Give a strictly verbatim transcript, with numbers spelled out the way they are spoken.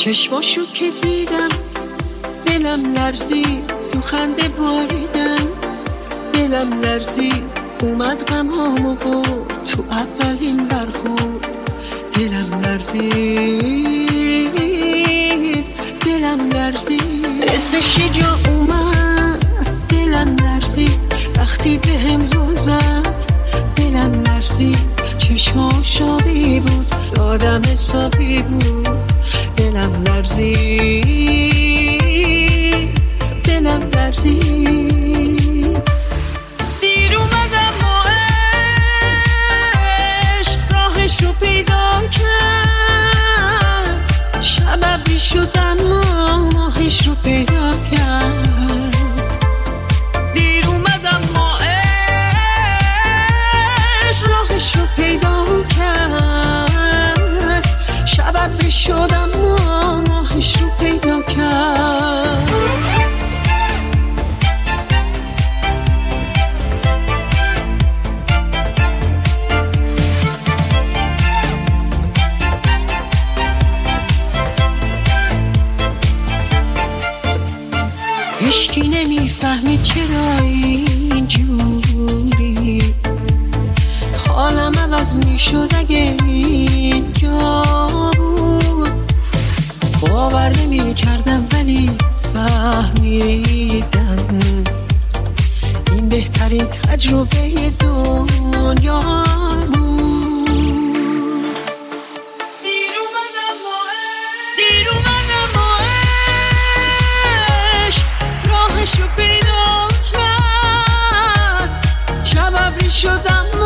چشماشو که دیدم دلم لرزید، تو خنده باریدم دلم لرزید، اومد غم هامو برد تو اولین برخورد. دلم لرزید دلم لرزید، اسمش یه جا اومد دلم لرزید، وقتی به هم زل زد دلم لرزید، چشماش آبی بود یادم حسابی بود. دلم لرزید دلم لرزید، دیر اومدم با عشق راهشو پیدا کرد، شبابی شدم ماهشو پیدا کرد. دیر اومدم با عشق راهشو پیدا کرد، شبابی شدم ماهشو پیدا کرد. هیچکی نمیفهمی چرا اینجوری، حالم عوض میشد اگه اینجا بود. باور نمیکردم ولی فهمیدم این بهترین تجربه دنیا بود. دیر اومدم با دیر اومدم با راهشو پیدا کرد، شبابی شدم